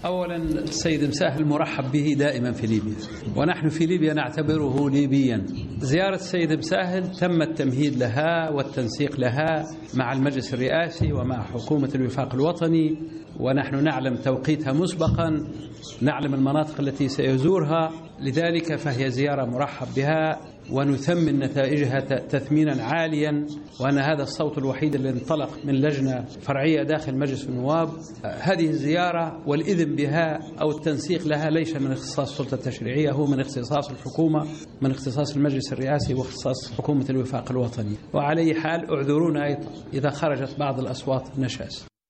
أولا السيد مساهل مرحب به دائما في ليبيا، ونحن في ليبيا نعتبره ليبيا. زيارة السيد مساهل تم التمهيد لها والتنسيق لها مع المجلس الرئاسي ومع حكومة الوفاق الوطني، ونحن نعلم توقيتها مسبقا، نعلم المناطق التي سيزورها، لذلك فهي زيارة مرحب بها ونثمن نتائجها تثمينا عاليا، وأن هذا الصوت الوحيد اللي انطلق من لجنة فرعية داخل مجلس النواب. هذه الزيارة والإذن بها أو التنسيق لها ليس من اختصاص السلطة التشريعية، هو من اختصاص الحكومة، من اختصاص المجلس الرئاسي واختصاص حكومة الوفاق الوطني. وعلى أي حال اعذرونا إذا خرجت بعض الأصوات نشاز.